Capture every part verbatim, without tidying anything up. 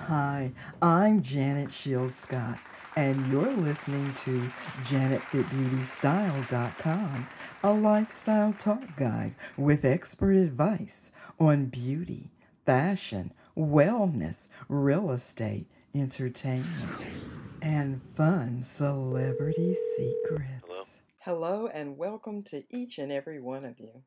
Hi, I'm Janet Shields Scott, and you're listening to Janet Fit Beauty Style dot com, a lifestyle talk guide with expert advice on beauty, fashion, wellness, real estate, entertainment, and fun celebrity secrets. Hello, and welcome to each and every one of you.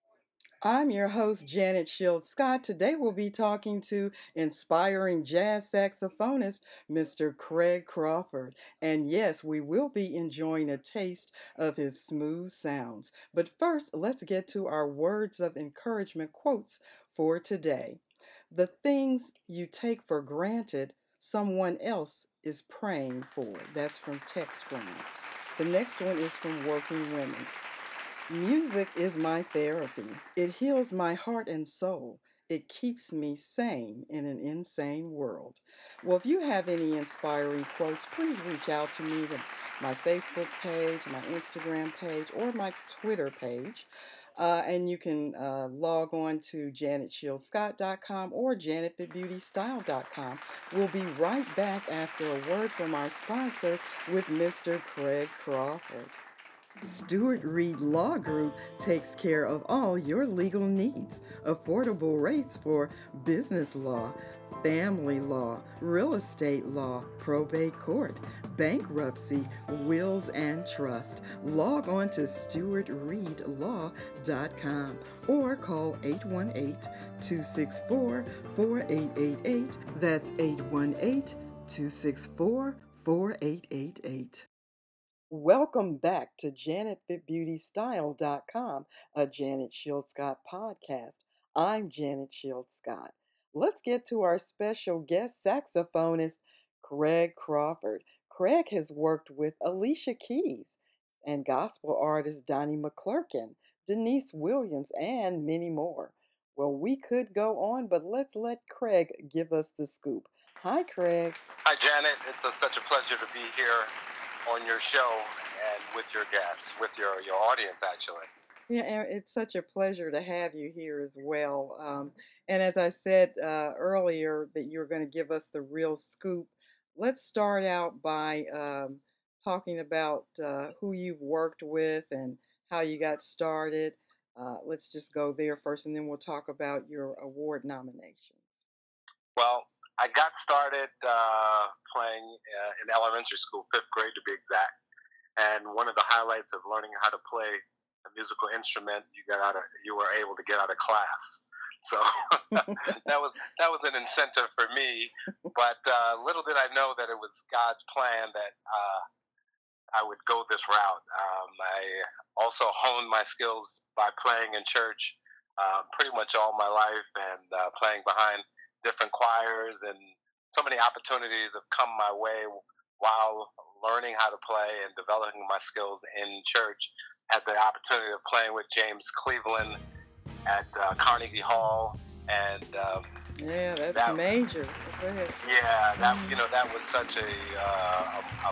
I'm your host, Janet Shields Scott. Today we'll be talking to inspiring jazz saxophonist, Mister Craig Crawford. And yes, we will be enjoying a taste of his smooth sounds. But first, let's get to our words of encouragement quotes for today. The things you take for granted, someone else is praying for. That's from TextGram. The next one is from Working Women. Music is my therapy. It heals my heart and soul. It keeps me sane in an insane world. Well, if you have any inspiring quotes, please reach out to me at my Facebook page, my Instagram page, or my Twitter page. Uh, and you can uh, log on to Janet Shields Scott dot com or Janet Fit Beauty Style dot com. We'll be right back after a word from our sponsor with Mister Craig Crawford. Stewart Reed Law Group takes care of all your legal needs. Affordable rates for business law, family law, real estate law, probate court, bankruptcy, wills and trust. Log on to Stewart Reed Law dot com or call eight one eight, two six four, four eight eight eight. That's eight one eight, two six four, four eight eight eight. Welcome back to Janet Fit Beauty Style dot com, a Janet Shields Scott podcast. I'm Janet Shields Scott. Let's get to our special guest saxophonist, Craig Crawford. Craig has worked with Alicia Keys and gospel artist Donnie McClurkin, Denise Williams, and many more. Well, we could go on, but let's let Craig give us the scoop. Hi, Craig. Hi, Janet. It's a, such a pleasure to be here on your show and with your guests, with your, your audience, actually. Yeah, and it's such a pleasure to have you here as well. Um, and as I said uh, earlier, that you're going to give us the real scoop. Let's start out by um, talking about uh, who you've worked with and how you got started. Uh, let's just go there first, and then we'll talk about your award nominations. Well, I got started uh, playing uh, in elementary school, fifth grade to be exact. And one of the highlights of learning how to play a musical instrument, you got out of, you were able to get out of class. So that was that was an incentive for me. But uh, little did I know that it was God's plan that uh, I would go this route. Um, I also honed my skills by playing in church uh, pretty much all my life and uh, playing behind different choirs, and so many opportunities have come my way while learning how to play and developing my skills in church. Had the opportunity of playing with James Cleveland at uh, Carnegie Hall, and um, yeah, that's that, major. Go ahead. Yeah, that you know that was such a, uh, a, a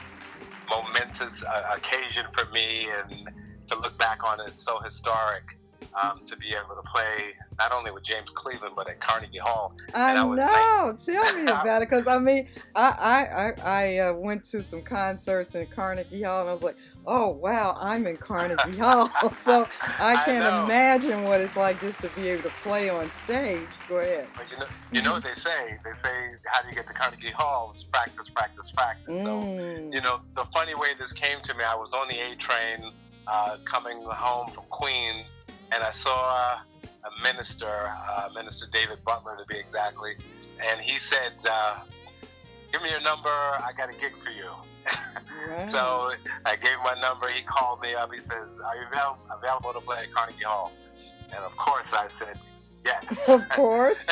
momentous uh, occasion for me, and to look back on it, it's so historic. Um, to be able to play not only with James Cleveland but at Carnegie Hall. I, I know. Like, tell me about it, because I mean, I I I, I uh, went to some concerts in Carnegie Hall, and I was like, oh wow, I'm in Carnegie Hall. So I can I imagine what it's like just to be able to play on stage. Go ahead. But you know, you know what they say? They say, how do you get to Carnegie Hall? It's practice, practice, practice. Mm. So you know, the funny way this came to me, I was on the A train uh, coming home from Queens. And I saw a minister, uh, Minister David Butler to be exactly, and he said, uh, give me your number, I got a gig for you. Wow. So I gave him my number, he called me up, he says, are you avail- available to play at Carnegie Hall? And of course I said, yes. Of course.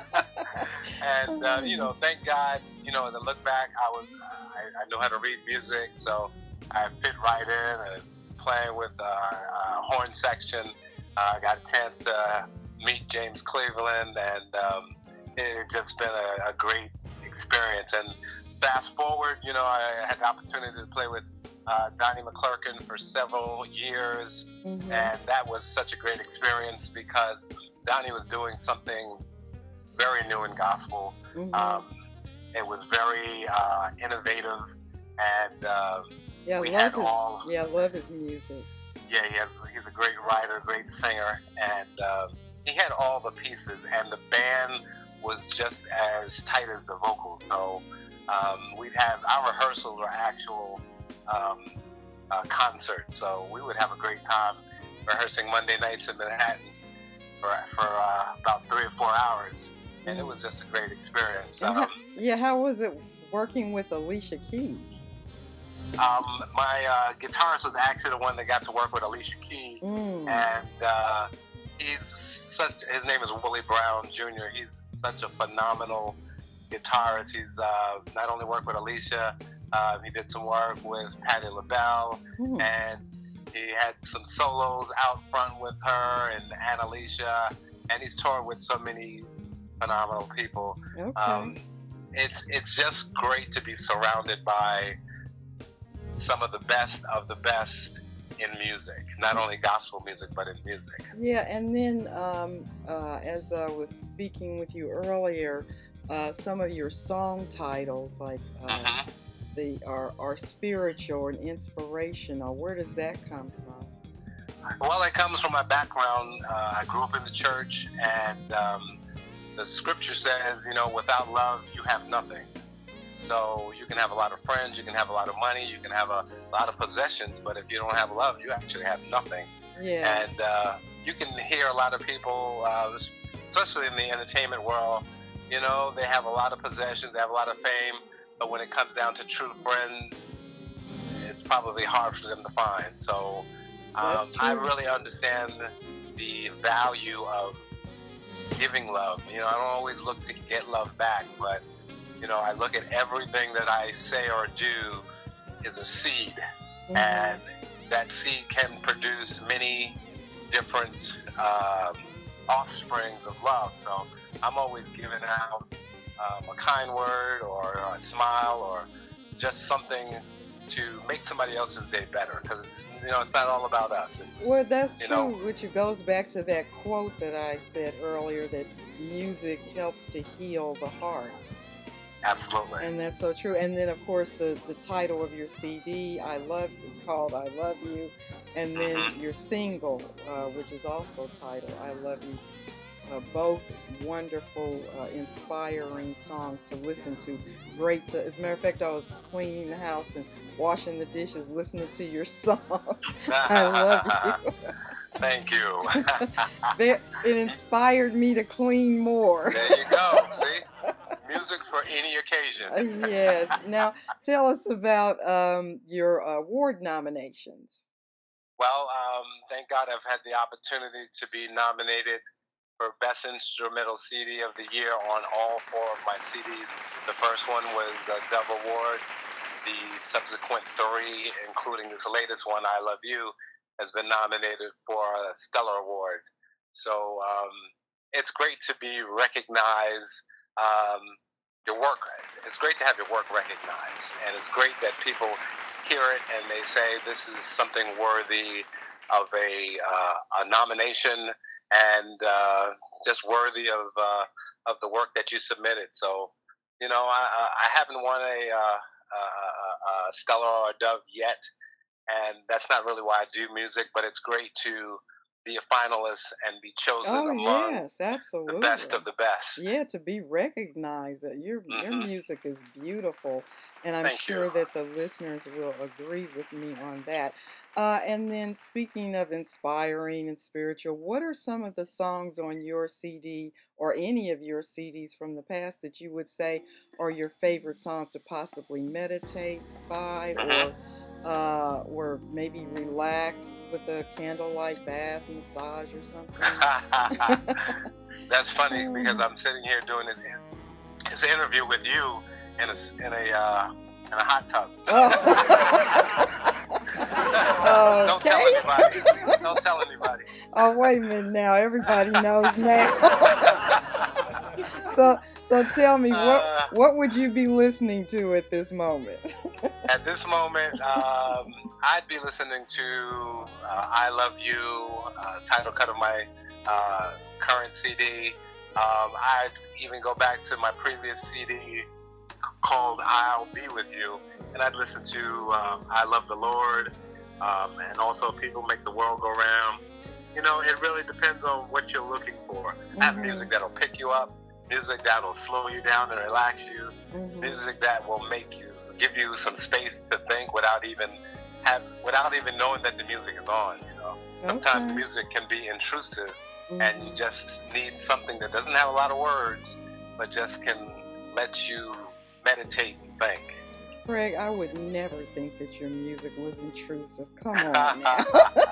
And, uh, you know, thank God, you know, as I look back, I was, I, I know how to read music, so I fit right in, and playing with uh, a horn section. I uh, got a chance to meet James Cleveland, and um, it just been a, a great experience. And fast forward, you know, I had the opportunity to play with uh, Donnie McClurkin for several years, mm-hmm. and that was such a great experience because Donnie was doing something very new in gospel. Mm-hmm. Um, It was very uh, innovative, and uh, yeah, we love had his, all. Yeah, love his music. Yeah, he has, he's a great writer, great singer, and uh, he had all the pieces, and the band was just as tight as the vocals. So um, we'd have our rehearsals were actual um, uh, concerts. So we would have a great time rehearsing Monday nights in Manhattan for, for uh, about three or four hours, and it was just a great experience. Um, how, yeah, how was it working with Alicia Keys? Um, my uh, guitarist was actually the one that got to work with Alicia Keys, mm. and uh, he's such. His name is Willie Brown Junior He's such a phenomenal guitarist. He's uh, not only worked with Alicia, uh, he did some work with Patti LaBelle, mm. and he had some solos out front with her and Anna Alicia, and he's toured with so many phenomenal people. Okay. Um, it's it's just great to be surrounded by some of the best of the best in music, not only gospel music, but in music. Yeah, and then um, uh, as I was speaking with you earlier, uh, some of your song titles, like uh, mm-hmm. the are, are spiritual and inspirational. Where does that come from? Well, it comes from my background. Uh, I grew up in the church, and um, the scripture says, you know, without love, you have nothing. So you can have a lot of friends, you can have a lot of money, you can have a lot of possessions, but if you don't have love, you actually have nothing. Yeah. And uh, you can hear a lot of people, uh, especially in the entertainment world, you know, they have a lot of possessions, they have a lot of fame, but when it comes down to true friends, it's probably hard for them to find. So um, I really understand the value of giving love. You know, I don't always look to get love back, but you know, I look at everything that I say or do is a seed, mm-hmm. and that seed can produce many different um, offsprings of love. So I'm always giving out um, a kind word or a smile or just something to make somebody else's day better, because it's, you know, it's not all about us. It's, well, that's true, know, which goes back to that quote that I said earlier, that music helps to heal the heart. Absolutely. And that's so true. And then, of course, the, the title of your C D, I love, it's called I Love You. And then mm-hmm. your single, uh, which is also titled I Love You. Uh, both wonderful, uh, inspiring songs to listen to. Great to, as a matter of fact, I was cleaning the house and washing the dishes, listening to your song. I love you. Thank you. It inspired me to clean more. There you go. See? Music for any occasion. uh, yes. Now, tell us about um, your award nominations. Well, um, thank God I've had the opportunity to be nominated for Best Instrumental C D of the Year on all four of my C Ds. The first one was the Dove Award. The subsequent three, including this latest one, I Love You, has been nominated for a Stellar Award. So um, it's great to be recognized. Um, your work, it's great to have your work recognized, and it's great that people hear it and they say this is something worthy of a uh, a nomination and uh, just worthy of uh, of the work that you submitted. So, you know, I, I haven't won a, uh, a, a Stellar or a Dove yet, and that's not really why I do music, but it's great to be a finalist and be chosen oh, among yes, absolutely. the best of the best. Yeah, to be recognized. Your mm-hmm. your music is beautiful, and I'm Thank sure you. that the listeners will agree with me on that. Uh, and then speaking of inspiring and spiritual, what are some of the songs on your C D or any of your C Ds from the past that you would say are your favorite songs to possibly meditate by, mm-hmm. or Uh, or maybe relax with a candlelight bath massage or something? That's funny because I'm sitting here doing this, this interview with you in a in a uh, in a hot tub. Oh. Don't tell anybody. Don't tell anybody. Oh, wait a minute now. Everybody knows now. so so tell me, what uh, what would you be listening to at this moment? At this moment, um, I'd be listening to uh, I Love You, uh, title cut of my uh, current C D. Um, I'd even go back to my previous C D called I'll Be With You, and I'd listen to um, I Love the Lord, um, and also People Make the World Go Round. You know, it really depends on what you're looking for. Mm-hmm. I have music that'll pick you up, music that'll slow you down and relax you, mm-hmm. music that will make you, give you some space to think without even have, without even knowing that the music is on, you know. Sometimes okay. music can be intrusive, mm-hmm. and you just need something that doesn't have a lot of words, but just can let you meditate and think. Craig, I would never think that your music was intrusive. Come on now.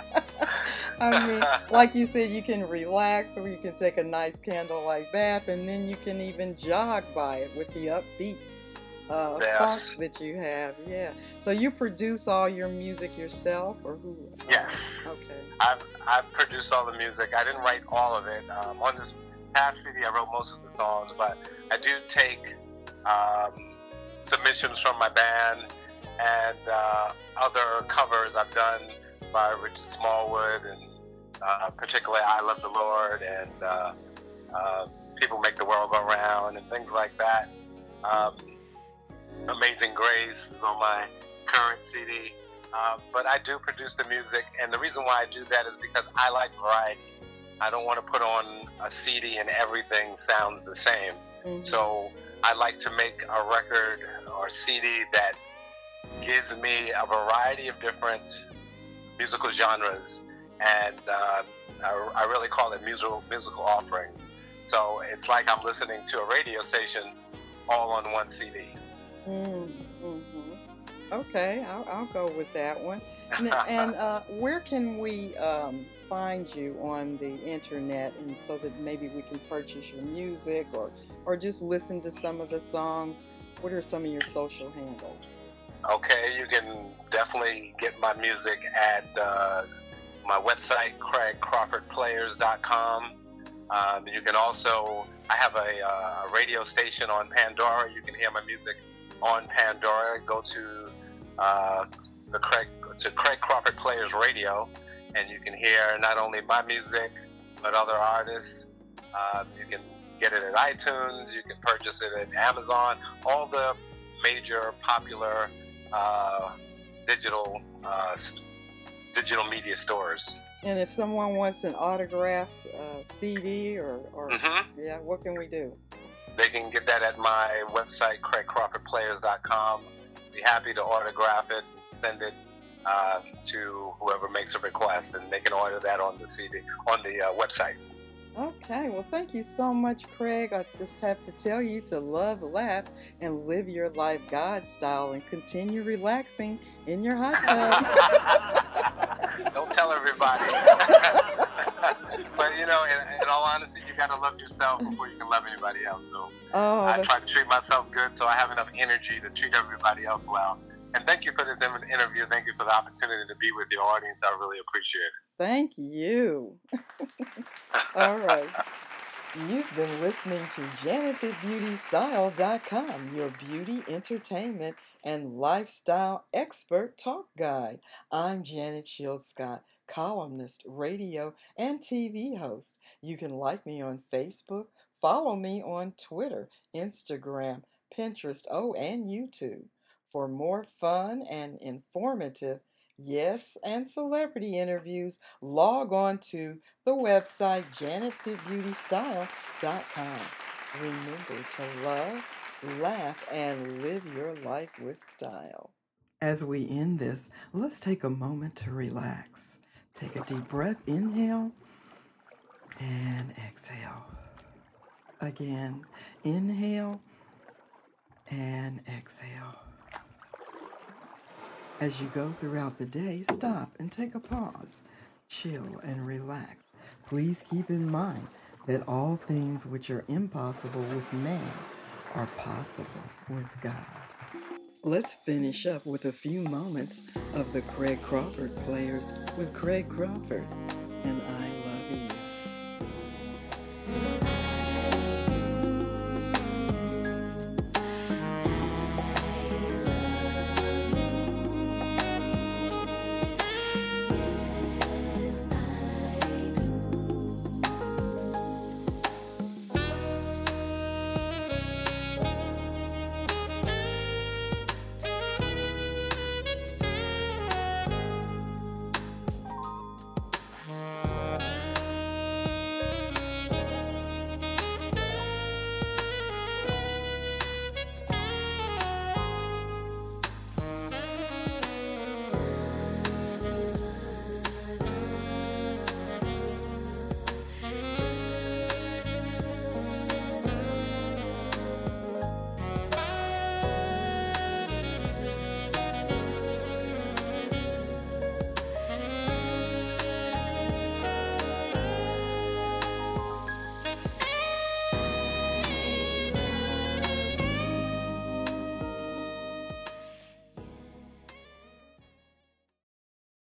I mean, like you said, you can relax, or you can take a nice candlelight bath, and then you can even jog by it with the upbeat uh, yes. funk that you have. Yeah. So you produce all your music yourself, or who? Yes. Okay. I've I've produced all the music. I didn't write all of it. Um, on this past C D, I wrote most of the songs, but I do take um, submissions from my band and uh, other covers I've done by Richard Smallwood, and uh, particularly I Love the Lord, and uh, uh, People Make the World Go Round, and things like that. Um, Amazing Grace is on my current C D. Uh, but I do produce the music, and the reason why I do that is because I like variety. I don't want to put on a C D and everything sounds the same. Mm-hmm. So I like to make a record or C D that gives me a variety of different musical genres, and uh, I, I really call it musical musical offerings. So it's like I'm listening to a radio station all on one C D. Mm-hmm. Okay, I'll, I'll go with that one. And, and uh, where can we um, find you on the internet, and so that maybe we can purchase your music, or or just listen to some of the songs? What are some of your social handles? Okay, you can definitely get my music at uh, my website, craig crawford players dot com. Um, you can also, I have a, uh, a radio station on Pandora. You can hear my music on Pandora. Go to uh, the Craig to Craig Crawford Players Radio, and you can hear not only my music but other artists. Uh, you can get it at iTunes. You can purchase it at Amazon. All the major popular uh, digital uh, digital media stores. And if someone wants an autographed uh, C D, or, or mm-hmm. yeah, what can we do? They can get that at my website, craig crawford players dot com. Be happy to autograph it, send it uh, to whoever makes a request, and they can order that on the C D on the uh, website. Okay, well, thank you so much, Craig. I just have to tell you to love, laugh, and live your life God style, and continue relaxing in your hot tub. Don't tell everybody. But, you know, in, in all honesty, you got to love yourself before you can love anybody else. So oh, I try to treat myself good, so I have enough energy to treat everybody else well. And thank you for this interview. Thank you for the opportunity to be with your audience. I really appreciate it. Thank you. All right. You've been listening to Janet Fit Beauty Style dot com, your beauty, entertainment, and lifestyle expert talk guide. I'm Janet Shields Scott, columnist, radio, and T V host. You can like me on Facebook, follow me on Twitter, Instagram, Pinterest, oh, and YouTube. For more fun and informative, yes, and celebrity interviews, log on to the website Janet Fit Beauty Style dot com. Remember to love, laugh, and live your life with style. As we end this, let's take a moment to relax. Take a deep breath, inhale, and exhale. Again, inhale and exhale. As you go throughout the day, stop and take a pause. Chill and relax. Please keep in mind that all things which are impossible with man are possible with God. Let's finish up with a few moments of the Craig Crawford Players with Craig Crawford, and I love